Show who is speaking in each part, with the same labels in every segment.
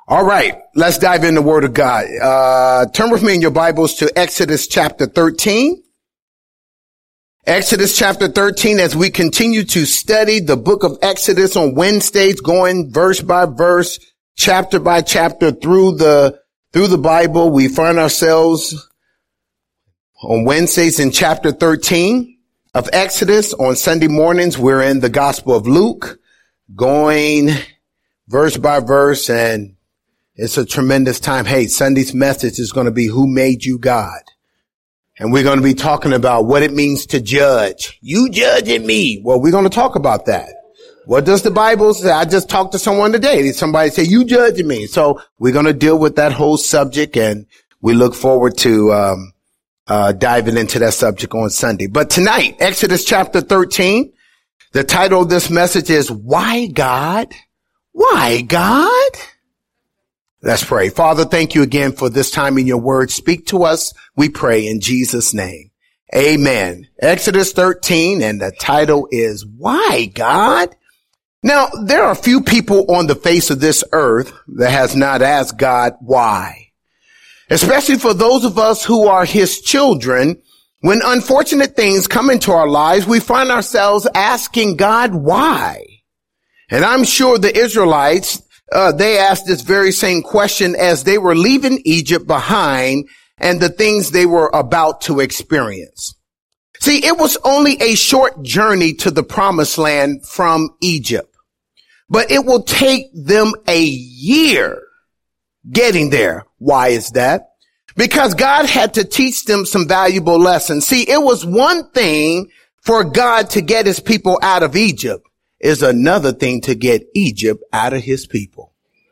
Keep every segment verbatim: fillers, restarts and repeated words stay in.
Speaker 1: All right, let's dive in the Word of God. Uh, turn with me in your Bibles to Exodus chapter thirteen. Exodus chapter thirteen, as we continue to study the book of Exodus on Wednesdays, going verse by verse, chapter by chapter through the, through the Bible. We find ourselves on Wednesdays in chapter thirteen of Exodus. On Sunday mornings, we're in the Gospel of Luke, going verse by verse, and it's a tremendous time. Hey, Sunday's message is going to be Who Made You God? And we're going to be talking about what it means to judge. You judging me. Well, we're going to talk about that. What does the Bible say? I just talked to someone today. Somebody said, you judging me. So we're going to deal with that whole subject, and we look forward to um uh diving into that subject on Sunday. But tonight, Exodus chapter thirteen, the title of this message is Why God? Why God? Let's pray. Father, thank you again for this time in your word. Speak to us, we pray, in Jesus' name. Amen. Exodus thirteen, and the title is Why God? Now, there are few people on the face of this earth that has not asked God why. Especially for those of us who are his children, when unfortunate things come into our lives, we find ourselves asking God why. And I'm sure the Israelites, Uh, they asked this very same question as they were leaving Egypt behind and the things they were about to experience. See, it was only a short journey to the promised land from Egypt, but it will take them a year getting there. Why is that? Because God had to teach them some valuable lessons. See, it was one thing for God to get his people out of Egypt. Is another thing to get Egypt out of his people.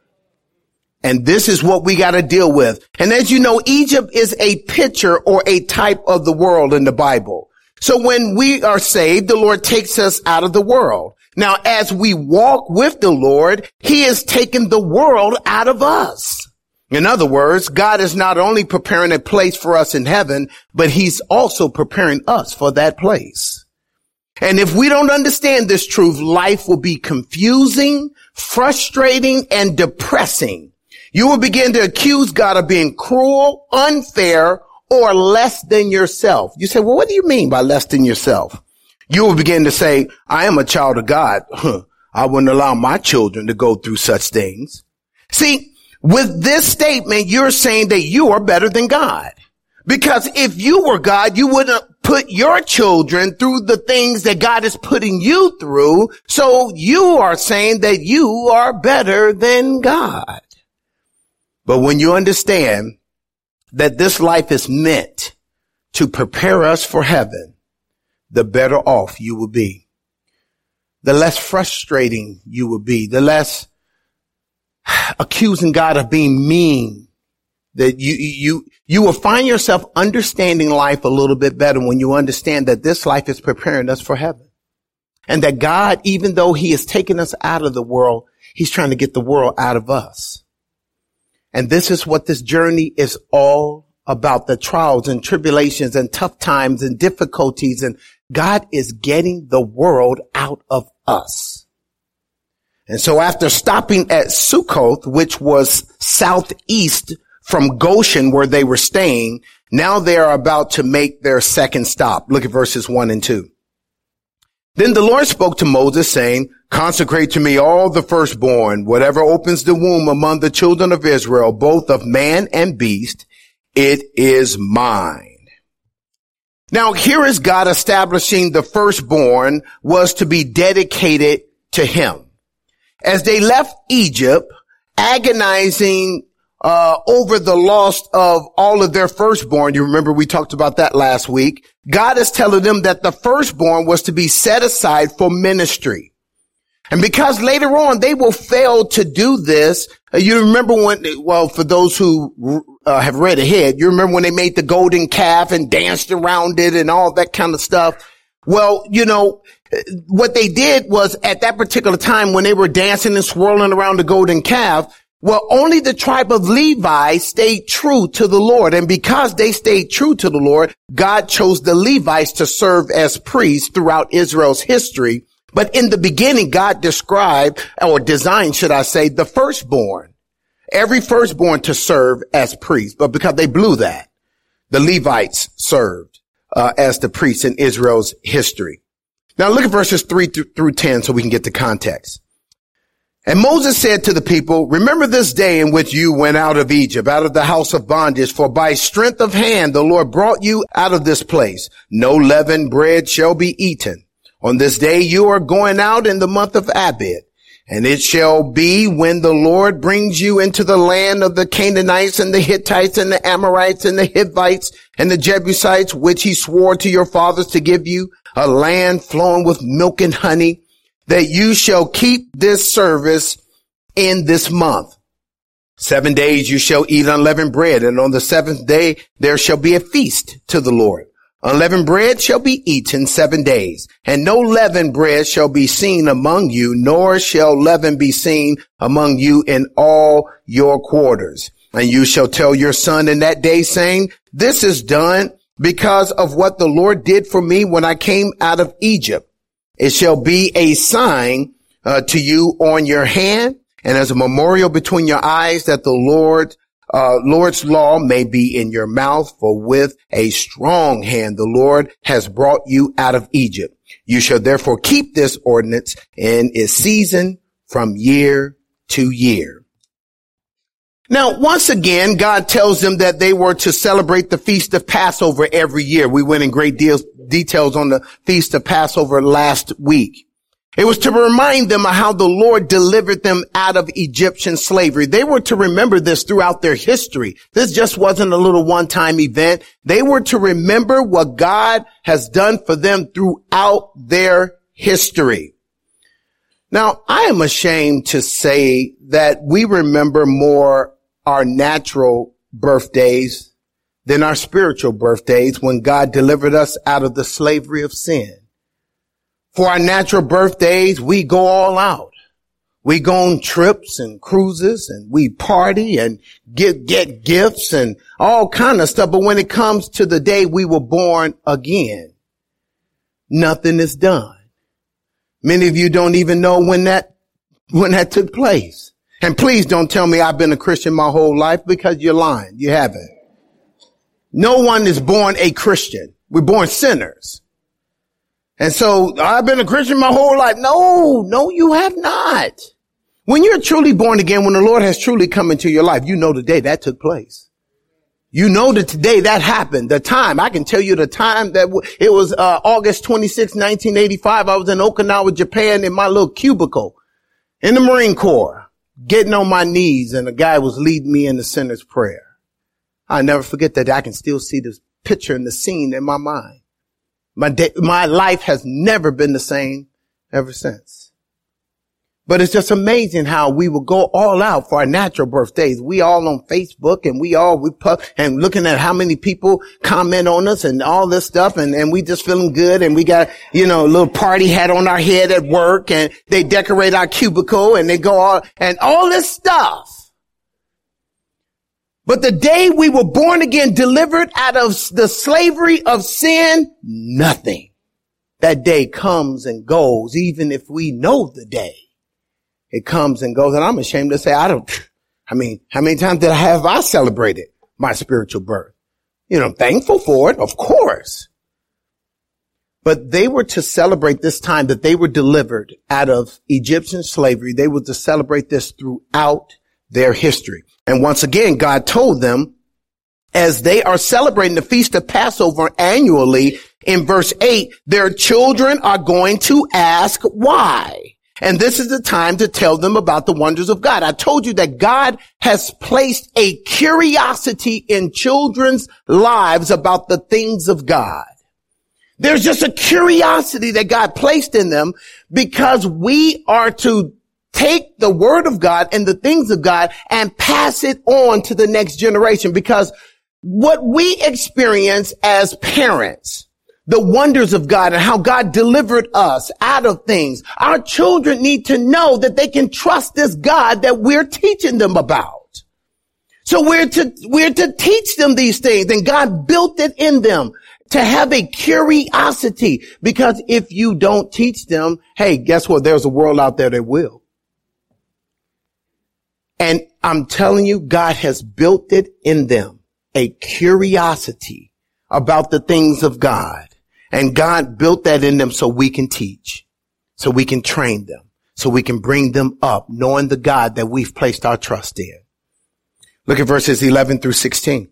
Speaker 1: And this is what we got to deal with. And as you know, Egypt is a picture or a type of the world in the Bible. So when we are saved, the Lord takes us out of the world. Now, as we walk with the Lord, he is taking the world out of us. In other words, God is not only preparing a place for us in heaven, but he's also preparing us for that place. And if we don't understand this truth, life will be confusing, frustrating, and depressing. You will begin to accuse God of being cruel, unfair, or less than yourself. You say, well, what do you mean by less than yourself? You will begin to say, I am a child of God. Huh, I wouldn't allow my children to go through such things. See, with this statement, you're saying that you are better than God. Because if you were God, you wouldn't put your children through the things that God is putting you through. So you are saying that you are better than God. But when you understand that this life is meant to prepare us for heaven, the better off you will be. The less frustrating you will be. The less accusing God of being mean. That you, you, you will find yourself understanding life a little bit better when you understand that this life is preparing us for heaven. And that God, even though he is taking us out of the world, he's trying to get the world out of us. And this is what this journey is all about, the trials and tribulations and tough times and difficulties. And God is getting the world out of us. And so after stopping at Sukkoth, which was southeast from Goshen, where they were staying, now they are about to make their second stop. Look at verses one and two. Then the Lord spoke to Moses, saying, consecrate to me all the firstborn, whatever opens the womb among the children of Israel, both of man and beast, it is mine. Now here is God establishing the firstborn was to be dedicated to him. As they left Egypt, agonizing Uh, over the loss of all of their firstborn. You remember we talked about that last week. God is telling them that the firstborn was to be set aside for ministry. And because later on they will fail to do this, uh, you remember when, well, for those who uh, have read ahead, you remember when they made the golden calf and danced around it and all that kind of stuff. Well, you know, what they did was at that particular time when they were dancing and swirling around the golden calf, well, only the tribe of Levi stayed true to the Lord. And because they stayed true to the Lord, God chose the Levites to serve as priests throughout Israel's history. But in the beginning, God described, or designed, should I say, the firstborn. every firstborn to serve as priests. But because they blew that, the Levites served uh, as the priests in Israel's history. Now look at verses three through ten so we can get the context. And Moses said to the people, remember this day in which you went out of Egypt, out of the house of bondage, for by strength of hand the Lord brought you out of this place. No leavened bread shall be eaten. On this day you are going out in the month of Abib. And it shall be when the Lord brings you into the land of the Canaanites and the Hittites and the Amorites and the Hivites and the Jebusites, which he swore to your fathers to give you, a land flowing with milk and honey, that you shall keep this service in this month. Seven days you shall eat unleavened bread, and on the seventh day there shall be a feast to the Lord. Unleavened bread shall be eaten seven days, and no leavened bread shall be seen among you, nor shall leaven be seen among you in all your quarters. And you shall tell your son in that day, saying, this is done because of what the Lord did for me when I came out of Egypt. It shall be a sign uh, to you on your hand, and as a memorial between your eyes, that the Lord Uh, Lord's law may be in your mouth, for with a strong hand the Lord has brought you out of Egypt. You shall therefore keep this ordinance in its season from year to year. Now, once again, God tells them that they were to celebrate the Feast of Passover every year. We went in great deals, details on the Feast of Passover last week. It was to remind them of how the Lord delivered them out of Egyptian slavery. They were to remember this throughout their history. This just wasn't a little one-time event. They were to remember what God has done for them throughout their history. Now, I am ashamed to say that we remember more our natural birthdays than our spiritual birthdays when God delivered us out of the slavery of sin. For our natural birthdays, we go all out. We go on trips and cruises and we party and get, get gifts and all kind of stuff. But when it comes to the day we were born again, nothing is done. Many of you don't even know when that, when that took place. And please don't tell me I've been a Christian my whole life, because you're lying. You haven't. No one is born a Christian. We're born sinners. And so I've been a Christian my whole life. No, no, you have not. When you're truly born again, when the Lord has truly come into your life, you know the day that took place. You know that today that happened. The time, I can tell you the time that w- it was uh, August twenty-sixth, nineteen eighty-five. I was in Okinawa, Japan, in my little cubicle in the Marine Corps, getting on my knees, and a guy was leading me in the sinner's prayer. I'll never forget that. I can still see this picture and the scene in my mind. My day, my life has never been the same ever since. But it's just amazing how we will go all out for our natural birthdays. We all on Facebook and we all, we put, and looking at how many people comment on us and all this stuff, and, and we just feeling good, and we got, you know, a little party hat on our head at work, and they decorate our cubicle and they go all, and all this stuff. But the day we were born again, delivered out of the slavery of sin, nothing. That day comes and goes, even if we know the day. It comes and goes. And I'm ashamed to say, I don't, I mean, how many times did I have I celebrated my spiritual birth? You know, I'm thankful for it, of course. But they were to celebrate this time that they were delivered out of Egyptian slavery. They were to celebrate this throughout their history. And once again, God told them, as they are celebrating the Feast of Passover annually, in verse eight, their children are going to ask why. And this is the time to tell them about the wonders of God. I told you that God has placed a curiosity in children's lives about the things of God. There's just a curiosity that God placed in them, because we are to take the word of God and the things of God and pass it on to the next generation. Because what we experience as parents, the wonders of God and how God delivered us out of things, our children need to know that they can trust this God that we're teaching them about. So we're to, we're to teach them these things, and God built it in them to have a curiosity, because if you don't teach them, hey, guess what? There's a world out there that will. And I'm telling you, God has built it in them, a curiosity about the things of God. And God built that in them so we can teach, so we can train them, so we can bring them up, knowing the God that we've placed our trust in. Look at verses eleven through sixteen.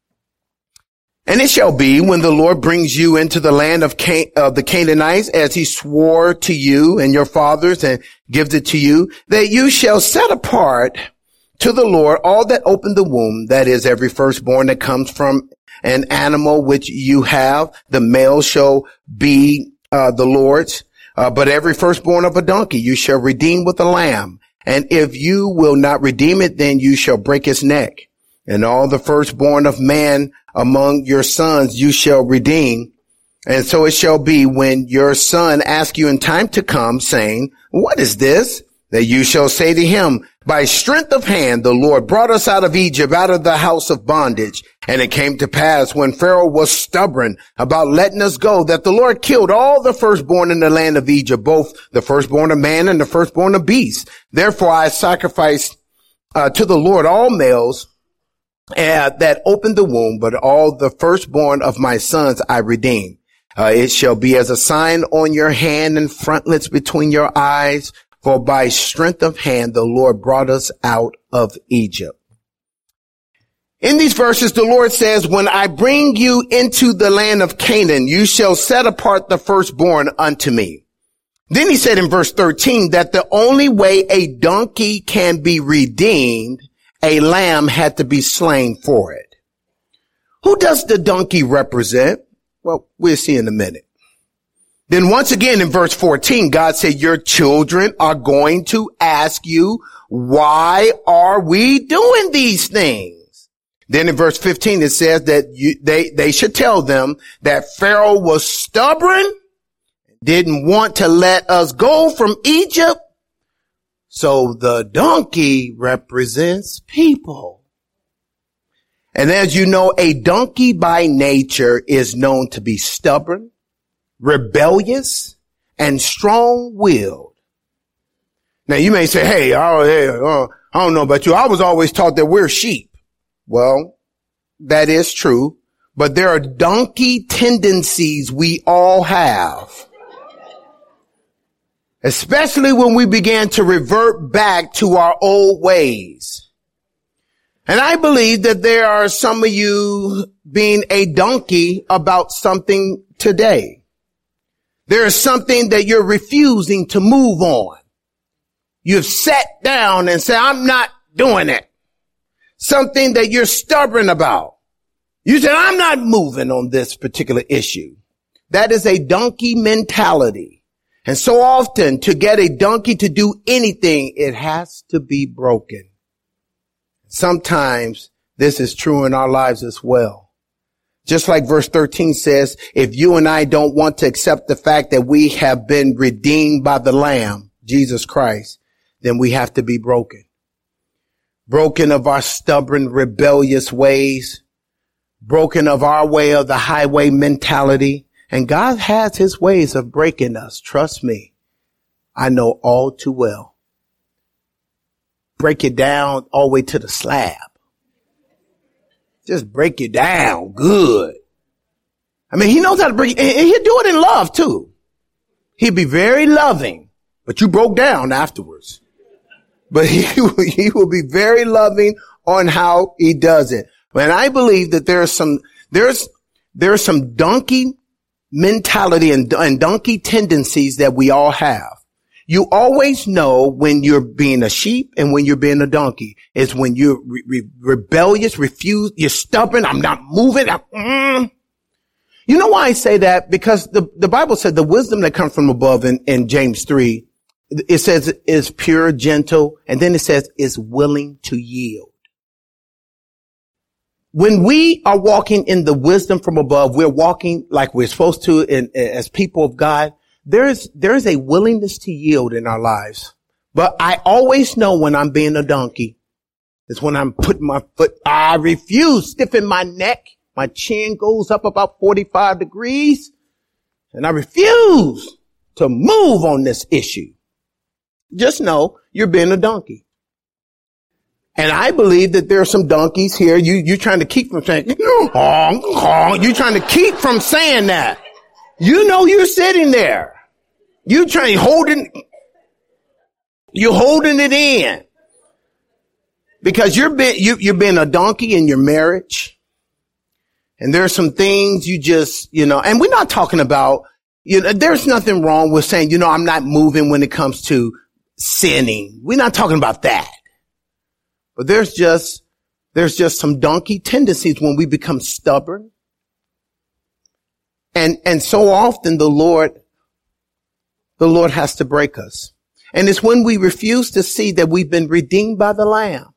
Speaker 1: And it shall be when the Lord brings you into the land of, Can- of the Canaanites, as he swore to you and your fathers and gives it to you, that you shall set apart to the Lord all that open the womb, that is, every firstborn that comes from an animal which you have. The male shall be uh, the Lord's, uh, but every firstborn of a donkey you shall redeem with a lamb. And if you will not redeem it, then you shall break its neck. And all the firstborn of man among your sons you shall redeem. And so it shall be when your son asks you in time to come, saying, what is this? That you shall say to him, by strength of hand, the Lord brought us out of Egypt, out of the house of bondage. And it came to pass when Pharaoh was stubborn about letting us go, that the Lord killed all the firstborn in the land of Egypt, both the firstborn of man and the firstborn of beasts. Therefore I sacrificed uh, to the Lord all males uh, that opened the womb, but all the firstborn of my sons I redeemed. Uh, it shall be as a sign on your hand and frontlets between your eyes. For by strength of hand, the Lord brought us out of Egypt. In these verses, the Lord says, when I bring you into the land of Canaan, you shall set apart the firstborn unto me. Then he said in verse thirteen that the only way a donkey can be redeemed, a lamb had to be slain for it. Who does the donkey represent? Well, we'll see in a minute. Then once again in verse fourteen, God said, your children are going to ask you, why are we doing these things? Then in verse fifteen, it says that you, they, they should tell them that Pharaoh was stubborn, didn't want to let us go from Egypt. So the donkey represents people. And as you know, a donkey by nature is known to be stubborn, rebellious, and strong-willed. Now you may say, hey, oh, hey oh, I don't know about you. I was always taught that we're sheep. Well, that is true, but there are donkey tendencies we all have. Especially when we began to revert back to our old ways. And I believe that there are some of you being a donkey about something today. There is something that you're refusing to move on. You've sat down and said, I'm not doing it. Something that you're stubborn about. You said, I'm not moving on this particular issue. That is a donkey mentality. And so often to get a donkey to do anything, it has to be broken. Sometimes this is true in our lives as well. Just like verse thirteen says, if you and I don't want to accept the fact that we have been redeemed by the Lamb, Jesus Christ, then we have to be broken. Broken of our stubborn, rebellious ways. Broken of our way of the highway mentality. And God has his ways of breaking us. Trust me. I know all too well. Break it down all the way to the slab. Just break it down good. I mean, he knows how to break it, and he'll do it in love too. He'll be very loving, but you broke down afterwards. But he, he will be very loving on how he does it. And I believe that there's some, there's, there's some donkey mentality and, and donkey tendencies that we all have. You always know when you're being a sheep and when you're being a donkey. It's when you're re- re- rebellious, refuse, you're stubborn. I'm not moving. I'm, mm. You know why I say that? Because the, the Bible said the wisdom that comes from above in, in James three, it says is pure, gentle, and then it says is willing to yield. When we are walking in the wisdom from above, we're walking like we're supposed to in, as people of God. There's, there's a willingness to yield in our lives. But I always know when I'm being a donkey. It's when I'm putting my foot, I refuse, stiffen my neck. My chin goes up about forty-five degrees. And I refuse to move on this issue. Just know you're being a donkey. And I believe that there are some donkeys here. You, you're trying to keep from saying, honk, honk. You're trying to keep from saying that. You know you're sitting there. You're trying, holding, you're holding it in. Because you're been, you, you've been a donkey in your marriage. And there's some things you just, you know, and we're not talking about, you know, there's nothing wrong with saying, you know, I'm not moving when it comes to sinning. We're not talking about that. But there's just, there's just some donkey tendencies when we become stubborn. And, and so often the Lord, the Lord has to break us. And it's when we refuse to see that we've been redeemed by the Lamb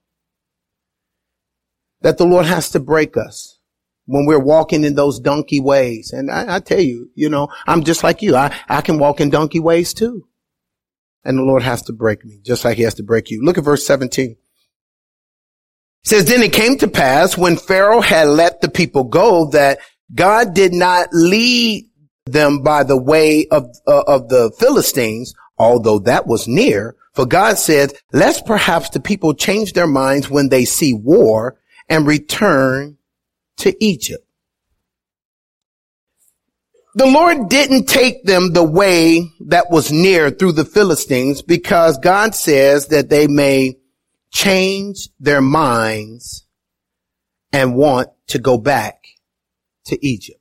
Speaker 1: that the Lord has to break us when we're walking in those donkey ways. And I, I tell you, you know, I'm just like you. I, I can walk in donkey ways too. And the Lord has to break me just like he has to break you. Look at verse seventeen. It says, then it came to pass when Pharaoh had let the people go that God did not lead them by the way of, uh, of the Philistines, although that was near. For God said, lest perhaps the people change their minds when they see war and return to Egypt. The Lord didn't take them the way that was near through the Philistines because God says that they may change their minds and want to go back to Egypt.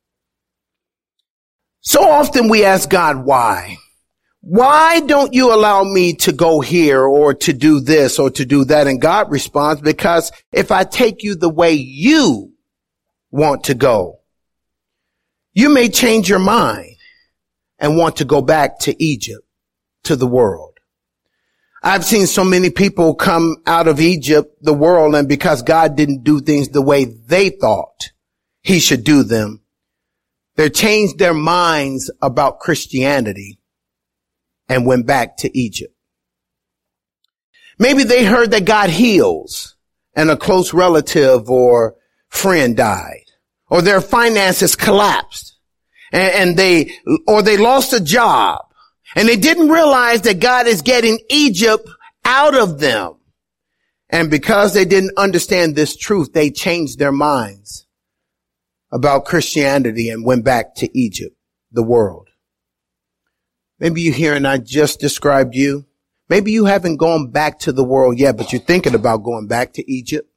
Speaker 1: So often we ask God, why? Why don't you allow me to go here or to do this or to do that? And God responds, because if I take you the way you want to go, you may change your mind and want to go back to Egypt, to the world. I've seen so many people come out of Egypt, the world, and because God didn't do things the way they thought he should do them, they changed their minds about Christianity and went back to Egypt. Maybe they heard that God heals and a close relative or friend died, or their finances collapsed and, and they, or they lost a job. And they didn't realize that God is getting Egypt out of them. And because they didn't understand this truth, they changed their minds about Christianity and went back to Egypt, the world. Maybe you're here and I just described you. Maybe you haven't gone back to the world yet, but you're thinking about going back to Egypt.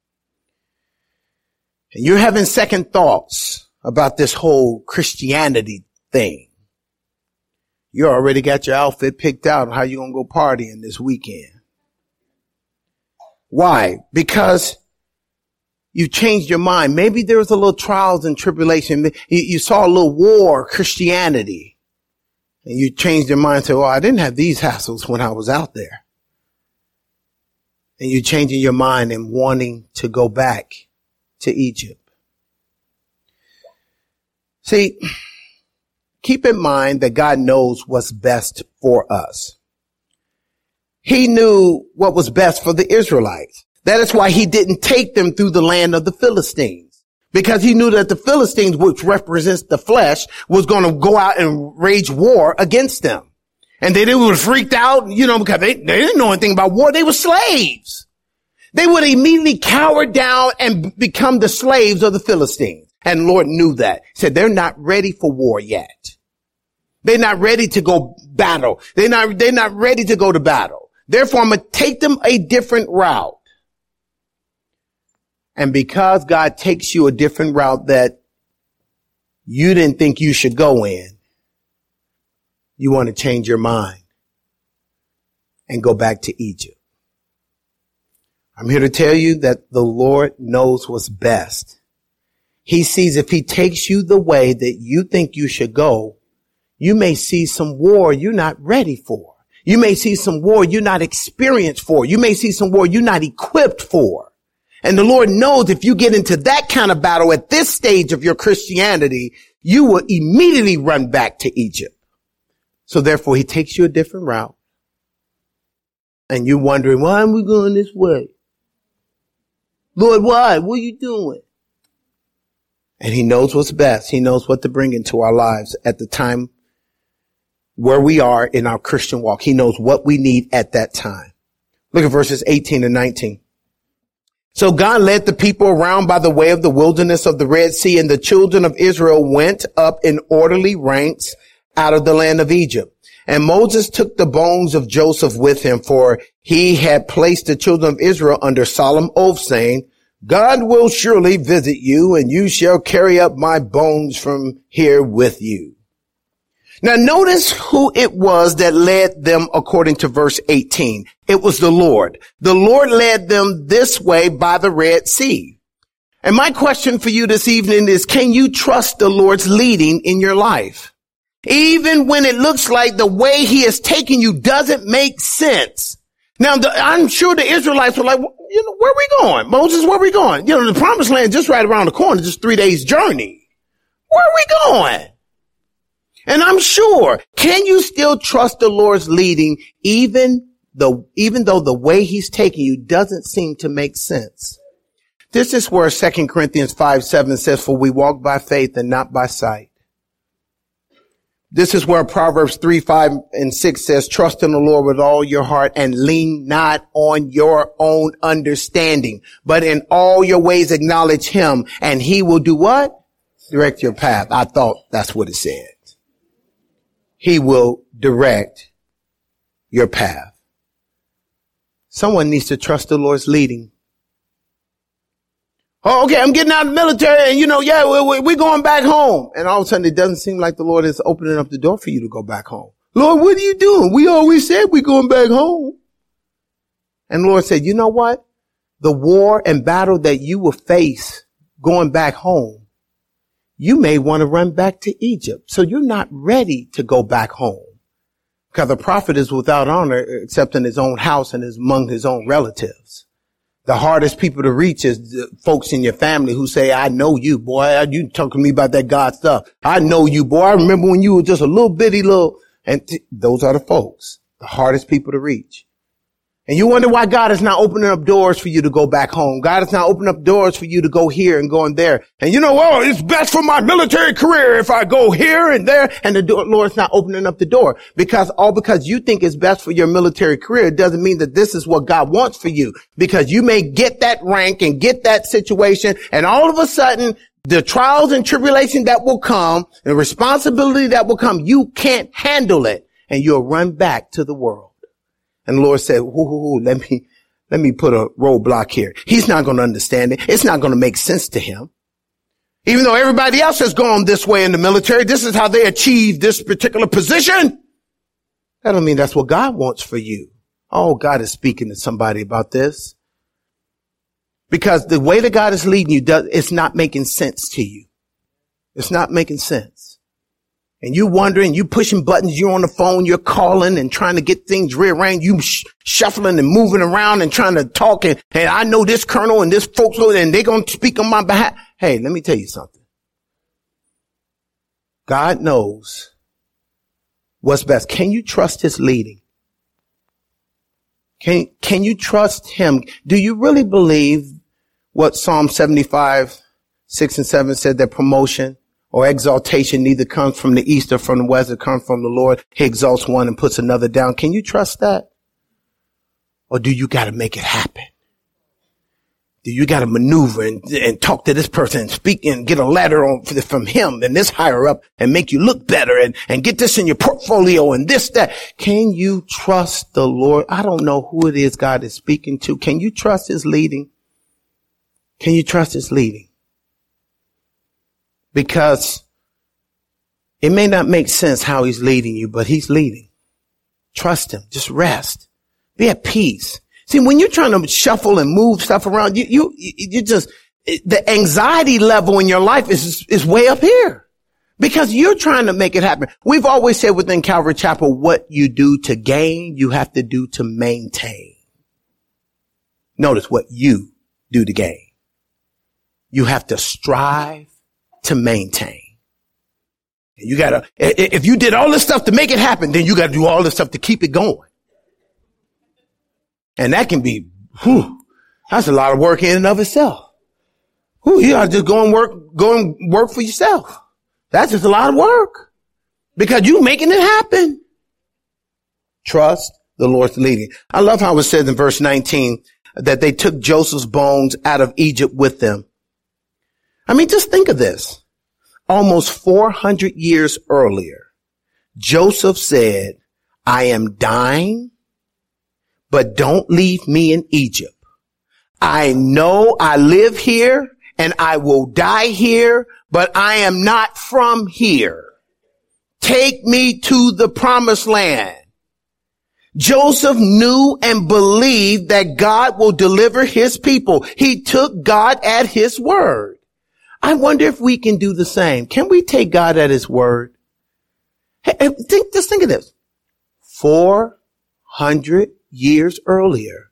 Speaker 1: And you're having second thoughts about this whole Christianity thing. You already got your outfit picked out on how you're going to go partying this weekend. Why? Because you changed your mind. Maybe there was a little trials and tribulation. You, you saw a little war, Christianity. And you changed your mind and said, well, I didn't have these hassles when I was out there. And you're changing your mind and wanting to go back to Egypt. See, keep in mind that God knows what's best for us. He knew what was best for the Israelites. That is why he didn't take them through the land of the Philistines, because he knew that the Philistines, which represents the flesh, was going to go out and wage war against them. And they, they were freaked out, you know, because they, they didn't know anything about war. They were slaves. They would immediately cower down and become the slaves of the Philistines. And the Lord knew that. He said, they're not ready for war yet. They're not ready to go battle. They're not, they're not ready to go to battle. Therefore, I'm going to take them a different route. And because God takes you a different route that you didn't think you should go in, you want to change your mind and go back to Egypt. I'm here to tell you that the Lord knows what's best. He sees if he takes you the way that you think you should go, you may see some war you're not ready for. You may see some war you're not experienced for. You may see some war you're not equipped for. And the Lord knows if you get into that kind of battle at this stage of your Christianity, you will immediately run back to Egypt. So therefore, he takes you a different route. And you're wondering, why am we going this way? Lord, why? What are you doing? And he knows what's best. He knows what to bring into our lives at the time where we are in our Christian walk. He knows what we need at that time. Look at verses eighteen and nineteen. So God led the people around by the way of the wilderness of the Red Sea, and the children of Israel went up in orderly ranks out of the land of Egypt. And Moses took the bones of Joseph with him, for he had placed the children of Israel under solemn oath, saying, God will surely visit you, and you shall carry up my bones from here with you. Now notice who it was that led them according to verse eighteen. It was the Lord. The Lord led them this way by the Red Sea. And my question for you this evening is, can you trust the Lord's leading in your life? Even when it looks like the way he is taking you doesn't make sense. Now, the, I'm sure the Israelites were like, you know, where are we going? Moses, where are we going? You know, the promised land just right around the corner, just three days journey. Where are we going? And I'm sure, can you still trust the Lord's leading even though, even though the way he's taking you doesn't seem to make sense? This is where Second Corinthians five seven says, for we walk by faith and not by sight. This is where Proverbs three, five, and six says, trust in the Lord with all your heart and lean not on your own understanding, but in all your ways acknowledge him, and he will do what? Direct your path. I thought that's what it said. He will direct your path. Someone needs to trust the Lord's leading. Oh, okay, I'm getting out of the military and, you know, yeah, we're, we're going back home. And all of a sudden it doesn't seem like the Lord is opening up the door for you to go back home. Lord, what are you doing? We always said we're going back home. And the Lord said, you know what? The war and battle that you will face going back home, you may want to run back to Egypt. So you're not ready to go back home. Because a prophet is without honor except in his own house and is among his own relatives. The hardest people to reach is the folks in your family who say, I know you, boy. You talking to me about that God stuff. I know you, boy. I remember when you were just a little bitty little, and t- those are the folks, the hardest people to reach. And you wonder why God is not opening up doors for you to go back home. God is not opening up doors for you to go here and go in there. And you know, oh, it's best for my military career if I go here and there. And the door, Lord's not opening up the door. Because all because you think it's best for your military career doesn't mean that this is what God wants for you. Because you may get that rank and get that situation, and all of a sudden, the trials and tribulation that will come, the responsibility that will come, you can't handle it. And you'll run back to the world. And the Lord said, ooh, ooh, ooh, let me, let me put a roadblock here. He's not going to understand it. It's not going to make sense to him. Even though everybody else has gone this way in the military, this is how they achieve this particular position. That don't mean that's what God wants for you. Oh, God is speaking to somebody about this. Because the way that God is leading you, does, it's not making sense to you. It's not making sense. And you wondering, you pushing buttons, you're on the phone, you're calling and trying to get things rearranged, you sh- shuffling and moving around and trying to talk, and, and I know this colonel and this folks, and they're going to speak on my behalf. Hey, let me tell you something. God knows what's best. Can you trust his leading? Can, can you trust him? Do you really believe what Psalm seventy-five, six and seven said, that promotion or exaltation neither comes from the east or from the west, it comes from the Lord. He exalts one and puts another down. Can you trust that? Or do you got to make it happen? Do you got to maneuver and, and talk to this person and speak and get a letter on from him and this higher up and make you look better and, and get this in your portfolio and this, that? Can you trust the Lord? I don't know who it is God is speaking to. Can you trust his leading? Can you trust his leading? Because it may not make sense how he's leading you, but he's leading. Trust him. Just rest. Be at peace. See, when you're trying to shuffle and move stuff around, you, you, you just, the anxiety level in your life is, is way up here because you're trying to make it happen. We've always said within Calvary Chapel, what you do to gain, you have to do to maintain. Notice what you do to gain. You have to strive to maintain. You gotta, if you did all this stuff to make it happen, then you gotta do all this stuff to keep it going. And that can be, whew, that's a lot of work in and of itself. Whew, you gotta just go and work, go and work for yourself. That's just a lot of work. Because you making it happen. Trust the Lord's leading. I love how it says in verse nineteen, that they took Joseph's bones out of Egypt with them. I mean, just think of this. Almost four hundred years earlier, Joseph said, I am dying, but don't leave me in Egypt. I know I live here and I will die here, but I am not from here. Take me to the promised land. Joseph knew and believed that God will deliver his people. He took God at his word. I wonder if we can do the same. Can we take God at his word? Hey, think, just think of this. Four hundred years earlier,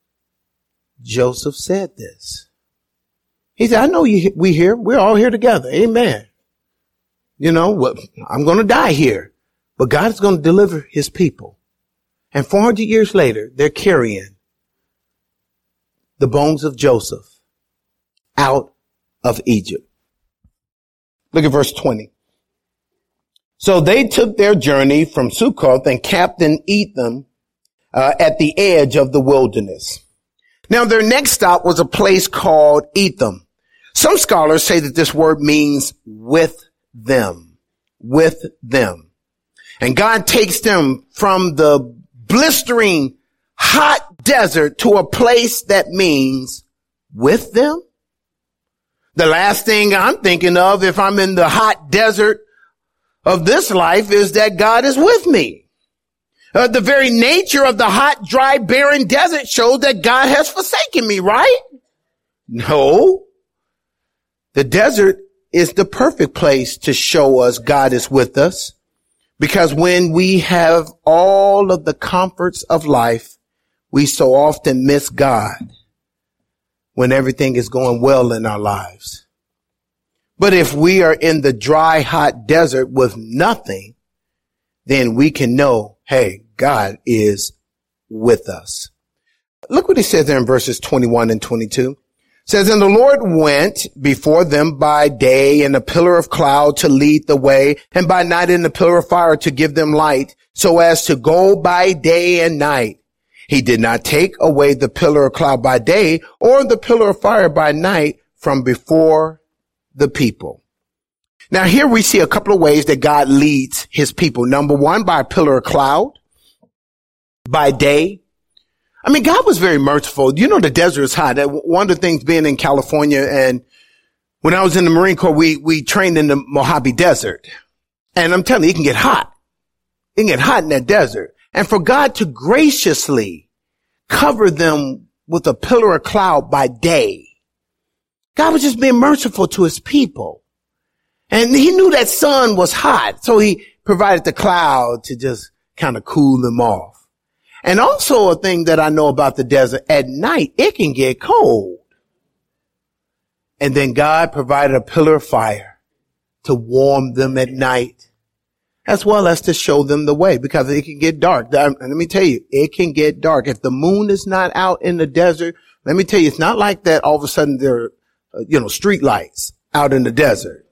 Speaker 1: Joseph said this. He said, I know you, we here. We're all here together. Amen. You know, I'm going to die here, but God is going to deliver his people. And four hundred years later, they're carrying the bones of Joseph out of Egypt. Look at verse twenty. So they took their journey from Succoth and camped in Etham uh, at the edge of the wilderness. Now their next stop was a place called Etham. Some scholars say that this word means with them, with them. And God takes them from the blistering hot desert to a place that means with them. The last thing I'm thinking of if I'm in the hot desert of this life is that God is with me. Uh, the very nature of the hot, dry, barren desert shows that God has forsaken me, right? No. The desert is the perfect place to show us God is with us. Because when we have all of the comforts of life, we so often miss God when everything is going well in our lives. But if we are in the dry, hot desert with nothing, then we can know, hey, God is with us. Look what he says there in verses twenty-one and twenty-two. It says, and the Lord went before them by day in a pillar of cloud to lead the way, and by night in a pillar of fire to give them light, so as to go by day and night. He did not take away the pillar of cloud by day or the pillar of fire by night from before the people. Now here we see a couple of ways that God leads his people. Number one, by a pillar of cloud by day. I mean, God was very merciful. You know, the desert is hot. One of the things being in California, and when I was in the Marine Corps, we, we trained in the Mojave Desert. And I'm telling you, it can get hot. It can get hot in that desert. And for God to graciously cover them with a pillar of cloud by day, God was just being merciful to his people. And he knew that sun was hot, so he provided the cloud to just kind of cool them off. And also a thing that I know about the desert, at night, it can get cold. And then God provided a pillar of fire to warm them at night, as well as to show them the way, because it can get dark. And let me tell you, it can get dark. If the moon is not out in the desert, let me tell you, it's not like that all of a sudden there are, uh, you know, street lights out in the desert.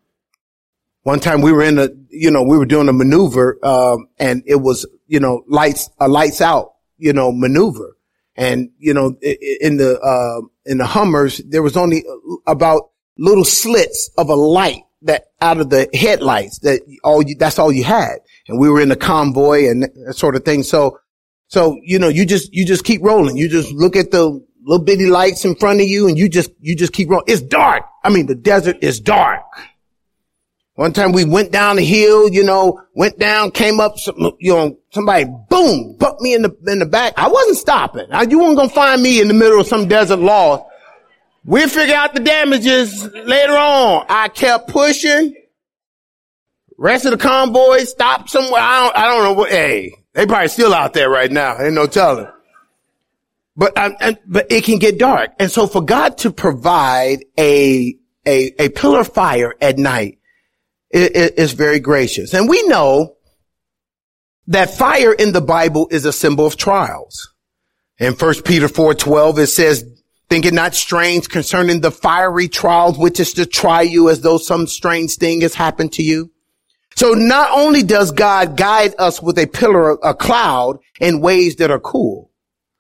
Speaker 1: One time we were in a, you know, we were doing a maneuver, um, and it was, you know, lights, a lights out, you know, maneuver. And, you know, in the, uh, in the Hummers, there was only about little slits of a light that out of the headlights that all you, that's all you had. And we were in a convoy and that sort of thing. So, so, you know, you just, you just keep rolling. You just look at the little bitty lights in front of you and you just, you just keep rolling. It's dark. I mean, the desert is dark. One time we went down the hill, you know, went down, came up, you know, somebody, boom, bumped me in the, in the back. I wasn't stopping. I, you weren't going to find me in the middle of some desert lost. We'll figure out the damages later on. I kept pushing. Rest of the convoy stopped somewhere. I don't, I don't know what, hey, they probably still out there right now. Ain't no telling. But, I, I, but it can get dark. And so for God to provide a, a, a pillar of fire at night, it is very gracious. And we know that fire in the Bible is a symbol of trials. In First Peter four twelve, it says, think it not strange concerning the fiery trials, which is to try you as though some strange thing has happened to you. So not only does God guide us with a pillar, a cloud in ways that are cool,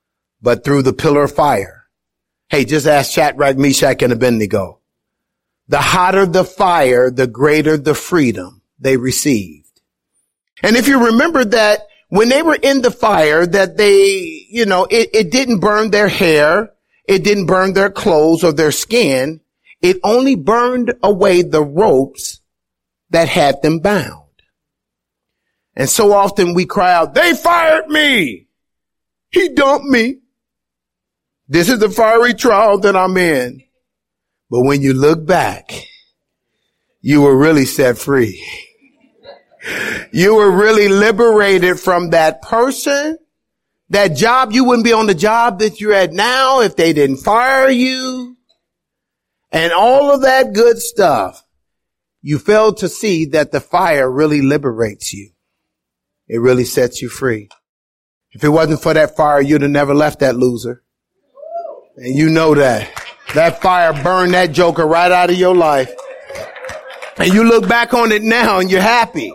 Speaker 1: but through the pillar of fire. Hey, just ask Shadrach, Meshach, and Abednego. The hotter the fire, the greater the freedom they received. And if you remember that when they were in the fire, that they, you know, it, it didn't burn their hair. It didn't burn their clothes or their skin. It only burned away the ropes that had them bound. And so often we cry out, they fired me. He dumped me. This is the fiery trial that I'm in. But when you look back, you were really set free. You were really liberated from that person, that job. You wouldn't be on the job that you're at now if they didn't fire you, and all of that good stuff. You failed to see that the fire really liberates you. It really sets you free. If it wasn't for that fire, you'd have never left that loser. And you know that. That fire burned that joker right out of your life. And you look back on it now and you're happy.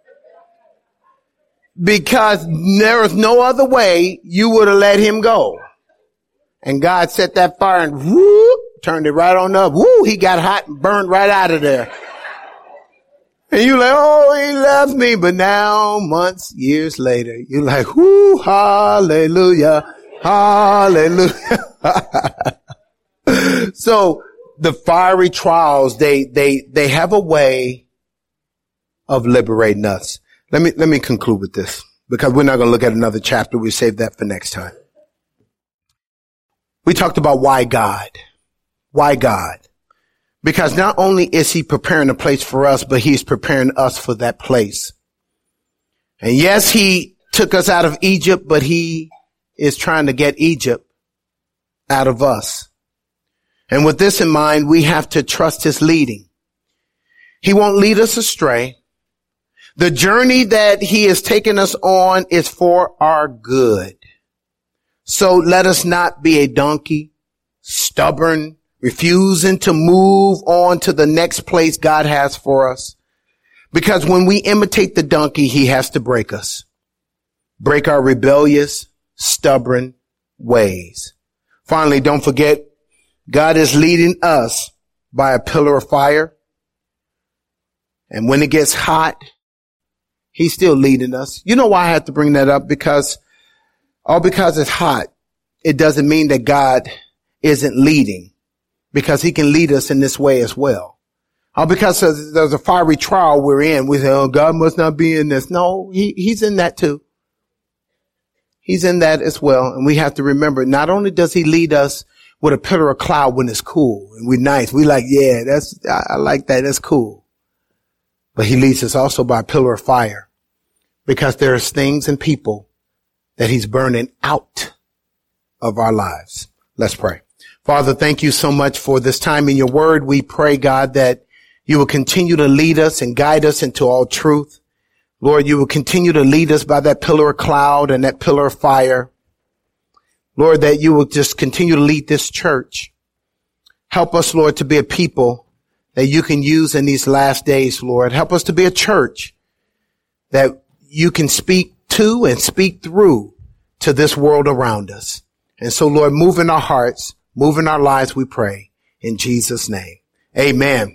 Speaker 1: Because there was no other way you would have let him go. And God set that fire and whoop, turned it right on up. Woo, he got hot and burned right out of there. And you're like, oh, he left me. But now, months, years later, you're like, whoo, hallelujah, hallelujah. So the fiery trials, they, they, they have a way of liberating us. Let me, let me conclude with this, because we're not going to look at another chapter. We'll save that for next time. We talked about why God. Why God? Because not only is he preparing a place for us, but he's preparing us for that place. And yes, he took us out of Egypt, but he is trying to get Egypt out of us. And with this in mind, we have to trust his leading. He won't lead us astray. The journey that he has taken us on is for our good. So let us not be a donkey, stubborn, refusing to move on to the next place God has for us. Because when we imitate the donkey, he has to break us. Break our rebellious, stubborn ways. Finally, don't forget, God is leading us by a pillar of fire. And when it gets hot, he's still leading us. You know why I have to bring that up? Because, all because it's hot, it doesn't mean that God isn't leading. Because he can lead us in this way as well. All because there's a fiery trial we're in. We say, oh, God must not be in this. No, he, he's in that too. He's in that as well. And we have to remember, not only does he lead us with a pillar of cloud when it's cool and we're nice. We like, yeah, that's, I, I like that. That's cool. But he leads us also by a pillar of fire, because there's things and people that he's burning out of our lives. Let's pray. Father, thank you so much for this time in your word. We pray, God, that you will continue to lead us and guide us into all truth. Lord, you will continue to lead us by that pillar of cloud and that pillar of fire. Lord, that you will just continue to lead this church. Help us, Lord, to be a people that you can use in these last days, Lord. Help us to be a church that you can speak to and speak through to this world around us. And so, Lord, move in our hearts, move in our lives, we pray. In Jesus' name, amen.